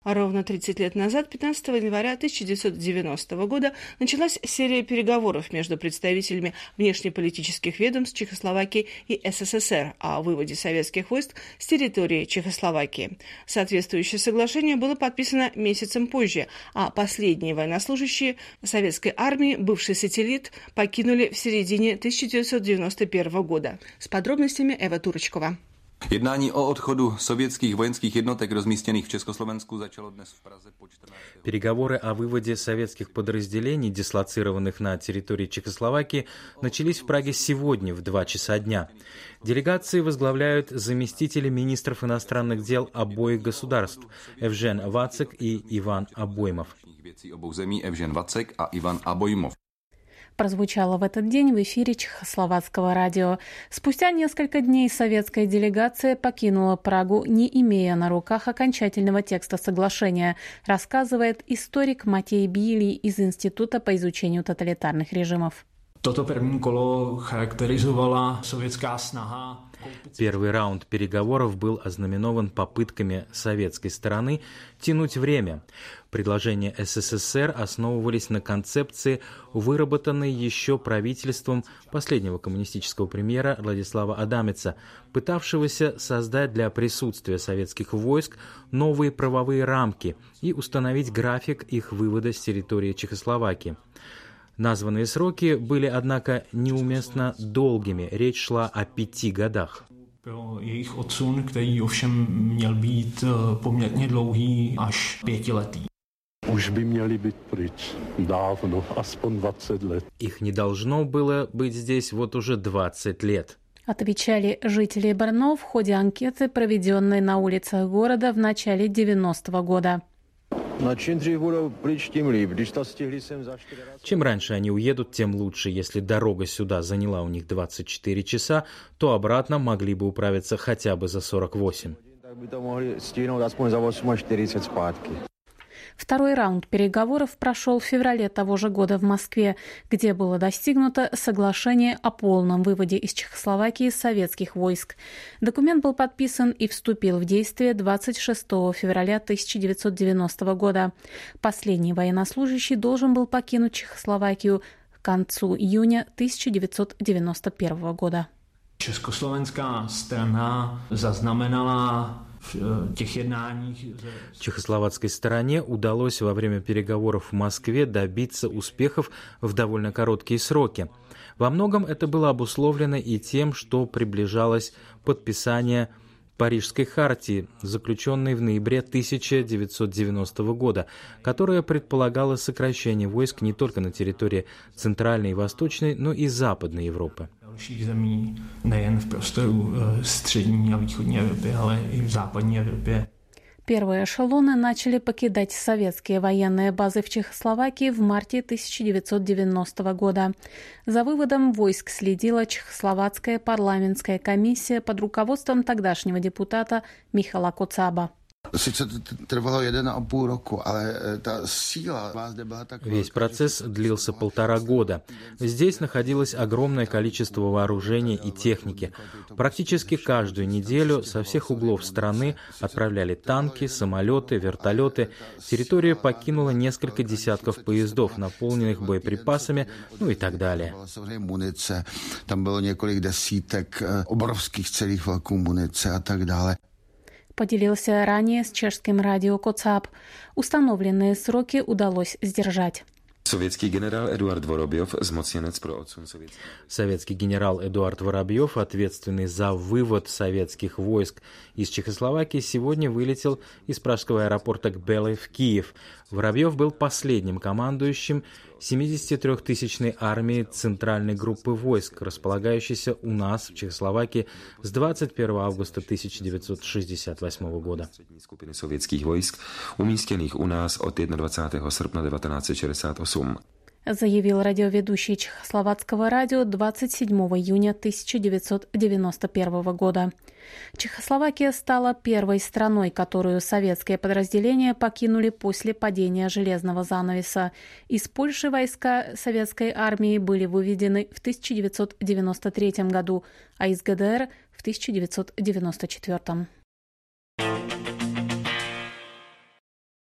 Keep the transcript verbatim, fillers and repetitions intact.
А ровно тридцать лет назад, пятнадцатого января тысяча девятьсот девяностого года, началась серия переговоров между представителями внешнеполитических ведомств Чехословакии и СССР о выводе советских войск с территории Чехословакии. Соответствующее соглашение было подписано месяцем позже, а последние военнослужащие советской армии бывший сателлит покинули в середине тысяча девятьсот девяносто первого года. С подробностями Эва Турочкова. Jednání o odchodu sovětských vojenských jednotek rozmístěných v Československu začalo dnes v Praze po čtrnácté. Переговоры о выводе советских подразделений, дислоцированных на территории Чехословакии, начались в Праге сегодня в два часа дня. Делегации возглавляют заместители министров иностранных дел обоих государств Евжен Вацек и Иван Обоймов. Обоих земí Евжен Вацек а Иван Обоймов. Прозвучало в этот день в эфире Чехословацкого радио. Спустя несколько дней советская делегация покинула Прагу, не имея на руках окончательного текста соглашения, рассказывает историк Матей Били из Института по изучению тоталитарных режимов. Toto první kolo charakterizovala sovětská snaha. Первый раунд переговоров был ознаменован попытками советской стороны тянуть время. Предложения СССР основывались на концепции, выработанной еще правительством последнего коммунистического премьера Владислава Адамеца, пытавшегося создать для присутствия советских войск новые правовые рамки и установить график их вывода с территории Чехословакии. Названные сроки были, однако, неуместно долгими. Речь шла о пяти годах. Jejich odsun, který ovšem měl být poměrně dlouhý, až pětiletý. Už by měli být pryč dávno, aspoň двадцать лет. Их не должно было быть здесь вот уже двадцать лет. Отвечали жители Брно в ходе анкеты, проведенной на улицах города в начале девяностого года. Чем раньше они уедут, тем лучше. Если дорога сюда заняла у них двадцать четыре часа, то обратно могли бы управиться хотя бы за сорок восемь. Второй раунд переговоров прошел в феврале того же года в Москве, где было достигнуто соглашение о полном выводе из Чехословакии советских войск. Документ был подписан и вступил в действие двадцать шестого февраля тысяча девятьсот девяностого года. Последний военнослужащий должен был покинуть Чехословакию к концу июня тысяча девятьсот девяносто первого года. Československá strana zaznamenala Чехословацкой стороне удалось во время переговоров в Москве добиться успехов в довольно короткие сроки. Во многом это было обусловлено и тем, что приближалось подписание Парижской хартии, заключенной в ноябре тысяча девятьсот девяностого года, которая предполагала сокращение войск не только на территории Центральной и Восточной, но и Западной Европы. Dalších zemí nejen v prostoru střední a východní Evropy, ale i v západní Evropě. Первые эшелоны начали покидать советские военные базы в Чехословакии в марте тысяча девятьсот девяностого года. За выводом войск следила Чехословацкая парламентская комиссия под руководством тогдашнего депутата Михала Коцаба. Весь процесс длился полтора года. Здесь находилось огромное количество вооружения и техники. Практически каждую неделю со всех углов страны отправляли танки, самолеты, вертолеты. Территорию покинуло несколько десятков поездов, наполненных боеприпасами, ну и так далее. Там было несколько десяток обровских целых влаков муниции и так далее. Поделился ранее с чешским радио Коцаб. Установленные сроки удалось сдержать. Советский генерал Эдуард Воробьев, змocněnec pro odsun sovětských. Советский генерал Эдуард Воробьев, ответственный за вывод советских войск из Чехословакии, сегодня вылетел из пражского аэропорта Кбелы в Киев. Воробьев был последним командующим семидесятитрёхтысячной армии Центральной группы войск, располагающейся у нас в Чехословакии с двадцать первого августа тысяча девятьсот шестьдесят восьмого года. Skupiny sovětských vojsk umístěných u nás od jednadvacátého srpna devatenáct set šedesát osm. Заявил радиоведущий Чехословацкого радио двадцать седьмого июня тысяча девятьсот девяносто первого года. Чехословакия стала первой страной, которую советские подразделения покинули после падения железного занавеса. Из Польши войска советской армии были выведены в тысяча девятьсот девяносто третьем году, а из ГДР в тысяча девятьсот девяносто четвёртом.